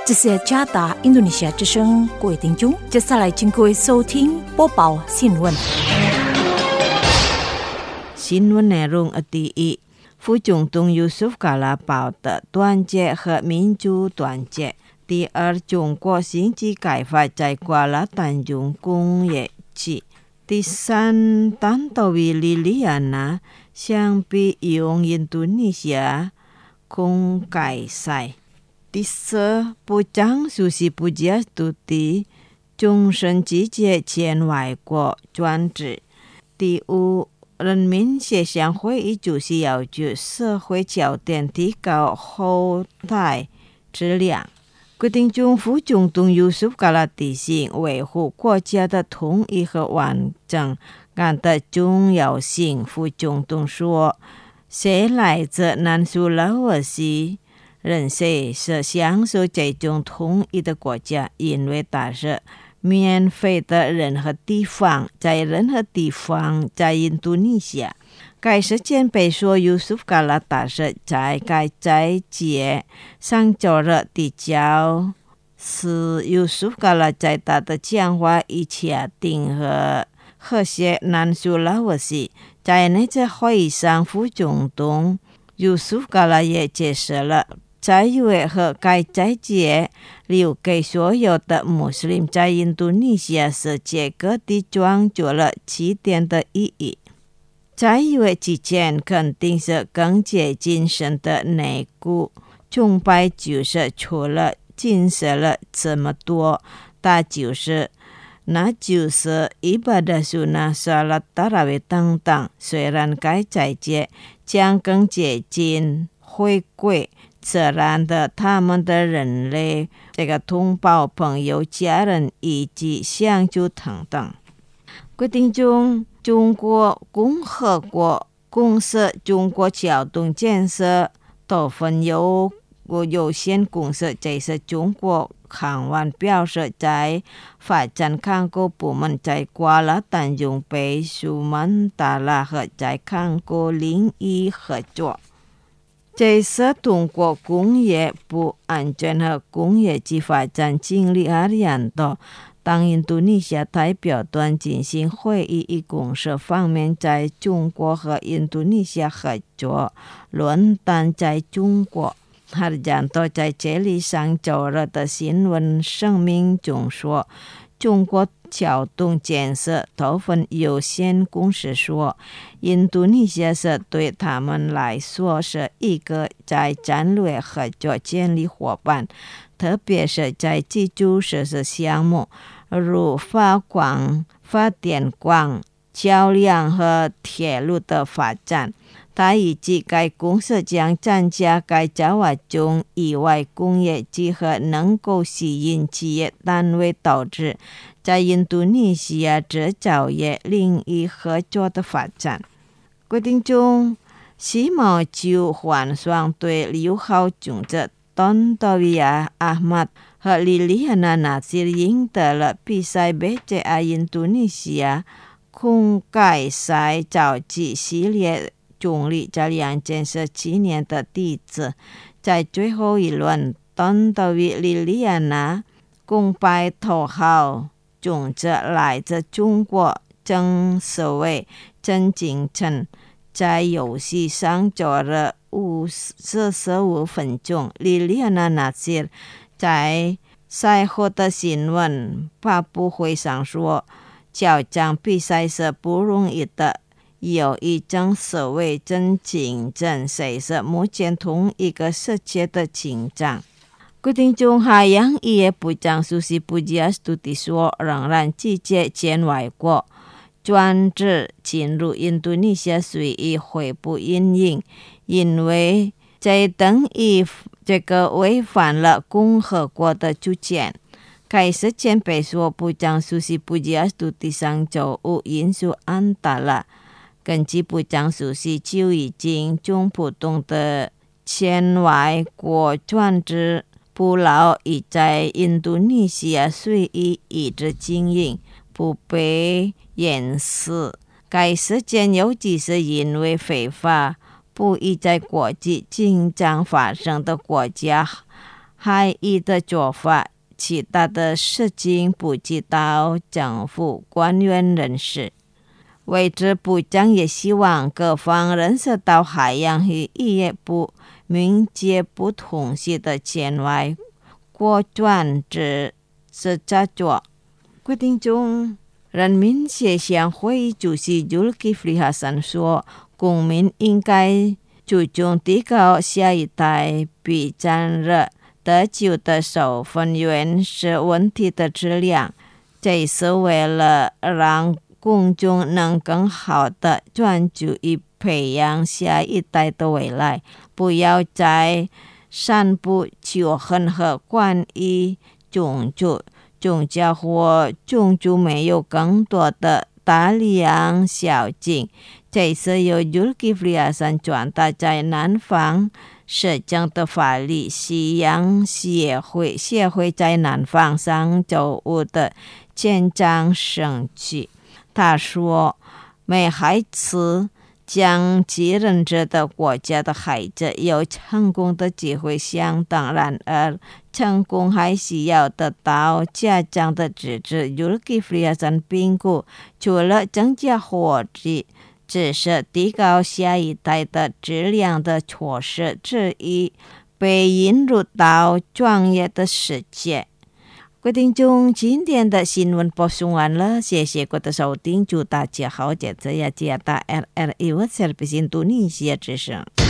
这是加达印度尼西亚之声，各位听众，接下来请各位收听播报新闻。 新闻内容第一，副总统Yusuf Kala保的团结和民主团结。第二，中国经济开发在瓜拉丹中工业区。第三，丹多维利利安娜相比用印度尼西亚公开赛。第四，部长苏西布吉亚杜迪终身拒绝前外国专职。第五，人民协商会议主席要求社会焦点提高后代质量。决定中副总统Yusuf Kala提醒维护国家的统一和完整感的重要性。副总统说，谁来自南苏拉威西人谁是享受这种统一的国家，因为它是免费的任何地方，在任何地方，在印度尼西亚。该事件被说Yusuf Kala大使在该斋节上周日递交是Yusuf Kala在他的讲话以前定和谐南苏拉威西。在那次会议上，副总统Yusuf Kala也解释了斋月和该斋节留给所有的穆斯林在印度尼西亚世界各地装作了起点的意义。斋月期间肯定是更接近神的内骨，崇拜就是除了禁食了这么多，那就是伊巴达苏纳沙拉达拉维等等。虽然该斋节将更接近回归自然的他们的人类这个同胞朋友家人以及相处等等。决定中中国共和国公司中国交通建设股份有限公司，这是中国航运表示在发展港口部门在瓜拉丹中被苏曼达拉和在港口领域合作。这是通过工业部安全和工业及发展经理阿里安多当印度尼西亚代表团进行会议，以公示方面在中国和印度尼西亚合作论坛在中国。阿里安多在这里上周日的新闻声明中说，中国交通建设股份有限公司说，印度尼西亚是对他们来说是一个在战略合作建立伙伴，特别是在基础设施项目，如发电广、桥梁和铁路的发展。他以及该公司将参加该计划中以外工业集合能够吸引企业单位导致在印度尼西亚制造业领域合作的发展。决定中，西毛球换双对6号种子丹多维亚阿马和莉莉安娜纳西尔赢得了比赛BCA印度尼西亚公开赛召集系列中立在2017年的第一次。在最后一轮，丹多维莉莉安娜攻败头号种子来自中国郑思维郑景成。在游戏上做了45分钟，莉莉安娜纳西尔在赛后的新闻发布会上说，这场比赛是不容易的，有一种所谓真竞争，谁是目前同一个世界的竞争。决定中，海洋渔业部长苏西布吉亚杜迪说，仍然拒绝前外国专制进入印度尼西亚水域回不应应，因为这等于这个违反了共和国的主权。该事件被说部长苏西布吉亚杜迪上周五引述安达拉，根据部长苏西就已经将普通的前外国专制捕捞已在印度尼西亚水域一直经营，不被掩饰。该事件尤其是因为非法捕鱼在国际紧张发生的国家害意的做法，其他的事情不知道政府官员人士。位置部长也希望各方人士到海洋与渔业部民界不同时的前外果断制操作。决定中，人民协商会议主席Zulkifli Hasan 说，公民应该注重提高下一代比战热得救的受分原始问题的质量，这是为了让公众能更好地专注于培养下一代的未来，不要再散布仇恨和关于宗教或种族没有更多的大量宵禁。这是由Zulkifli Hasan传达在南方涉江的法律西洋协会在南方上周五的简章上去。他说，每孩子将继任者的国家的孩子有成功的机会相当，然而成功还需要得到家长的支持。Zulkifli Hasan评估，除了增加获利，只是提高下一代的质量的措施之一，被引入到专业的世界。各位听众，今天的新闻播送完了，谢谢各位的收听，祝大家好，这次也接到 RRI Service Indonesia之声。